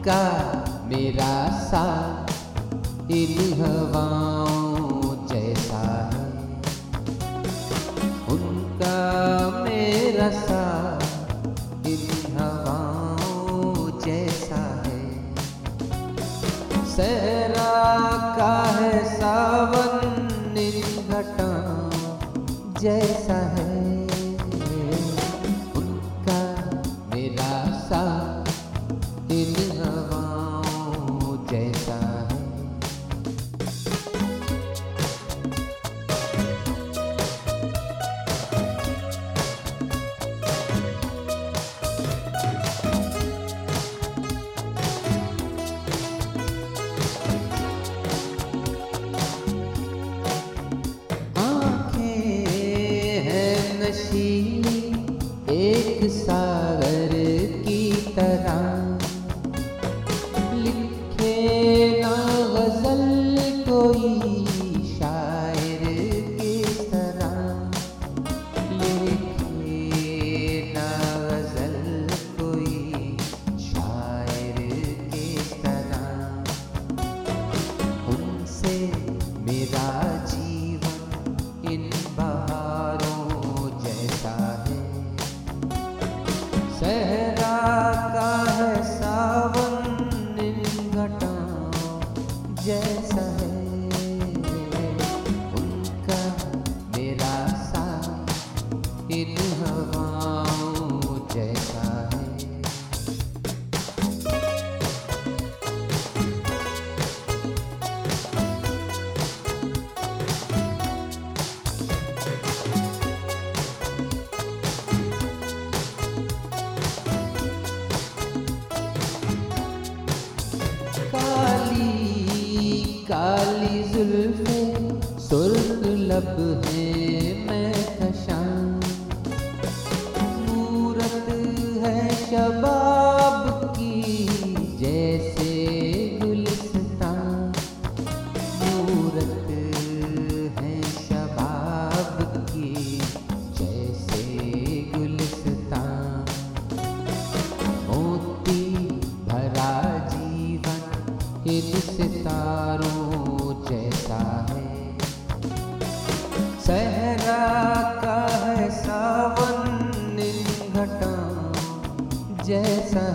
उनका मेरा साथ इन हवाओं जैसा है। उनका मेरा साथ इन हवाओं जैसा है। सहरा का है सावन इन घटाओं जैसा है। उनका मेरा साथ इन हवाओं जैसा है। नशीली एक सागर की तरह लिखे ना गजल कोई शायर किस तरह। लिखे ना गजल कोई शायर किस तरह। उनसे मेरा जीवन इन बहारों जैसा है। सहरा का है सावन इन घटाओं जैसा है। उनका मेरा साथ इन हवाओं जैसा है। काली जुल्फें सुर्ख लब है महकशां। मूरत है शबाब की जैसे गुलिस्तां। मूरत है शबाब की जैसे गुलिस्तां। मोती भरा जीवन इन सितारों जैसा है। सहरा का है सावन इन घटाओं जैसा